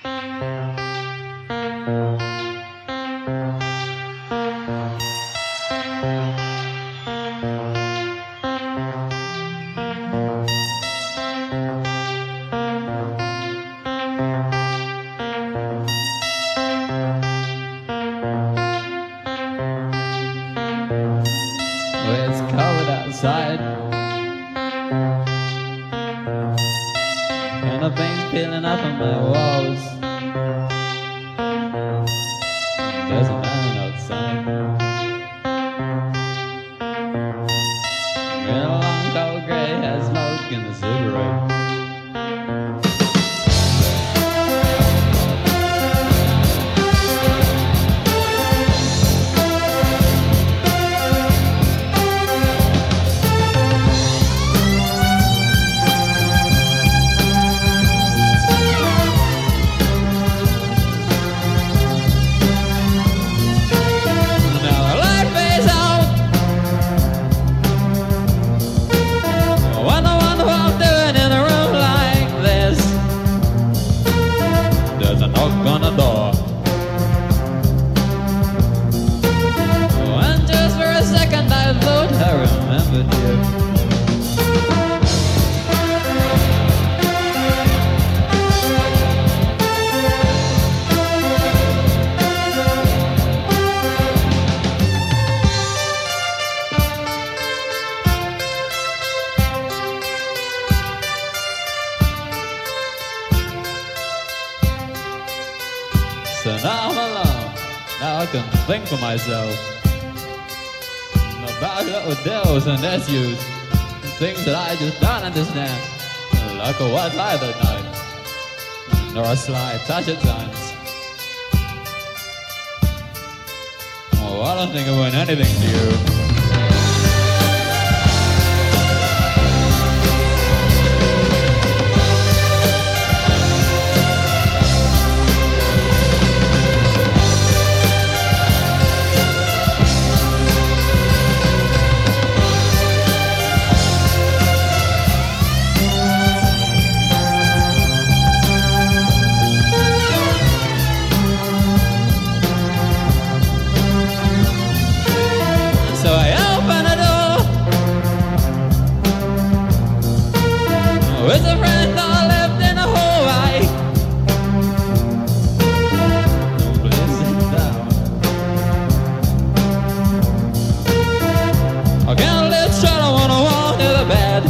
It's cold outside, and I've been peeling up on my walls. There's a man outside in a long cold grey hat, smoking a cigarette. So now I'm alone, now I can think for myself about little deals and issues, and things that I just don't understand, like a white light at night, nor a sly touch at times. Oh, I don't think I want anything to you. So I open the door with a friend I lived in a hallway. Please sit down. I can't lift shut, I wanna walk to the bed.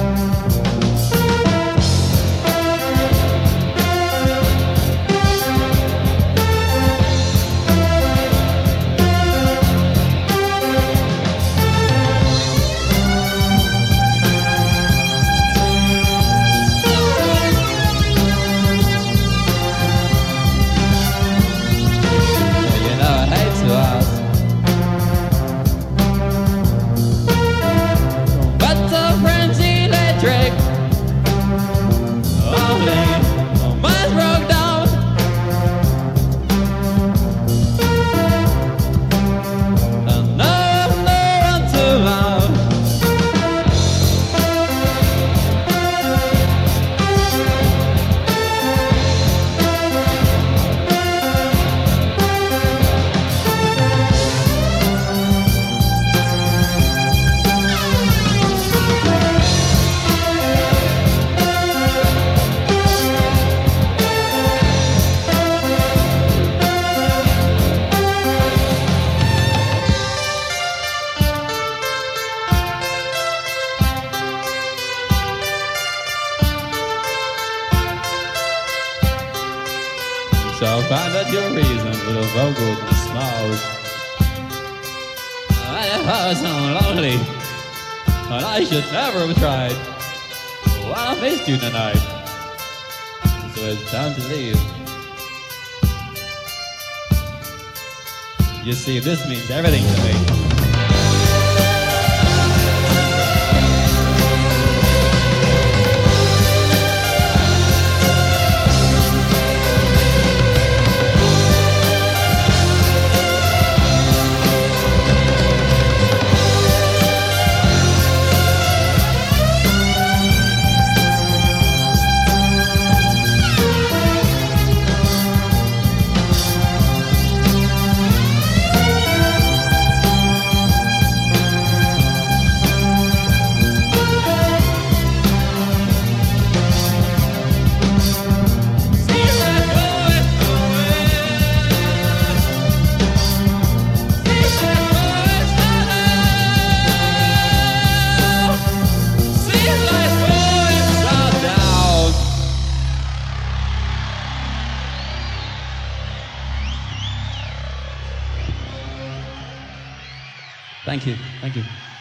So I find out your reason for the vocals and smiles. I was so lonely, but I should never have tried. Well, I missed you tonight, so it's time to leave. You see, this means everything to me. Thank you. Thank you.